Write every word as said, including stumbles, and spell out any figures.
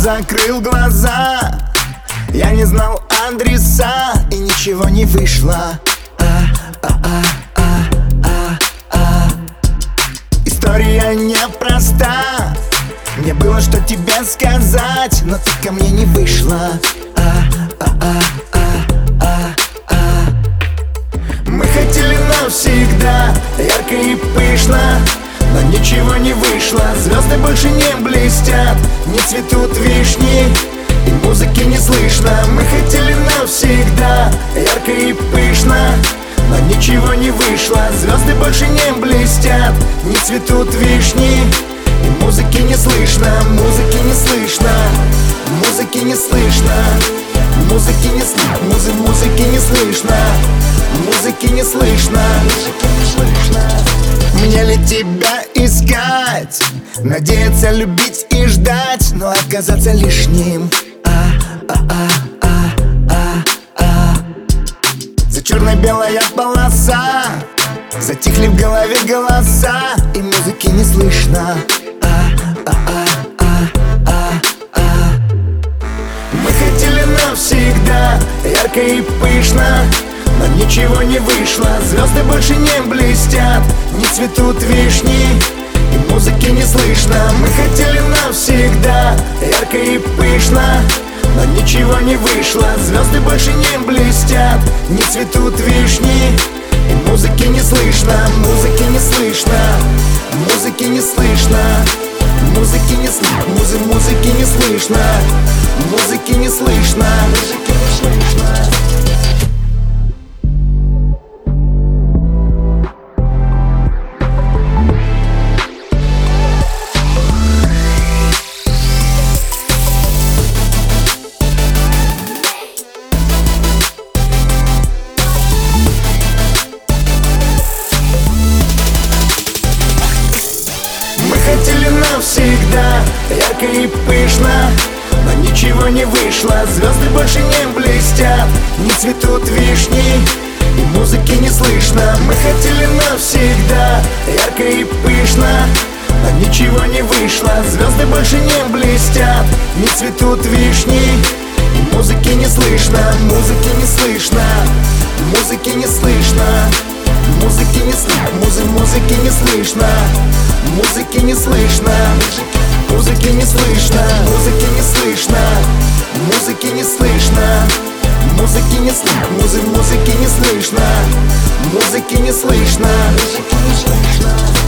закрыл глаза, я не знал адреса, и ничего не вышло. История непроста, мне было что тебе сказать, но ты ко мне не вышла. Мы хотели навсегда, ярко и пышно, но ничего не вышло. Звезды больше не блестят, не цветут вишни, и музыки не слышно. Мы хотели навсегда, ярко и пышно, но ничего не вышло. Звезды больше не блестят, не цветут вишни, и музыки не слышно. Музыки не слышно, музыки не слышно, музыки не слышно, музы музыки не слышно, музыки не слышно, музыки не слышно. Мне ли тебя искать, надеяться, любить и ждать, но оказаться лишним? За черно-белая полоса, затихли в голове голоса, и музыки не слышно. Мы хотели навсегда, ярко и пышно, но ничего не вышло. Звезды больше не блестят, не цветут вишни, и музыки не слышно. Мы хотели навсегда, ярко и пышно, но ничего не вышло. Звезды больше не блестят, не цветут вишни, и музыки не слышно. Музыки не слышно, музыки не слышно, музыки не слышно, музы музыки не слышно, музыки не слышно, музыки не слышно. Хотели навсегда, ярко и пышно, но ничего не вышло. Звезды больше не блестят, не цветут вишни, и музыки не слышно. Мы хотели навсегда, ярко и пышно, но ничего не вышло. Звезды больше не блестят, не цветут вишни, и музыки не слышно. Музыки не слышно, музыки не слышно, музыки не слышно, музы музыки не слышно, музыки не слышно, музыки не слышно, музыки не слышно, музыки не слышно, музыки не слышно, музы музыки не слышно, музыки не слышно, музыки не слышно.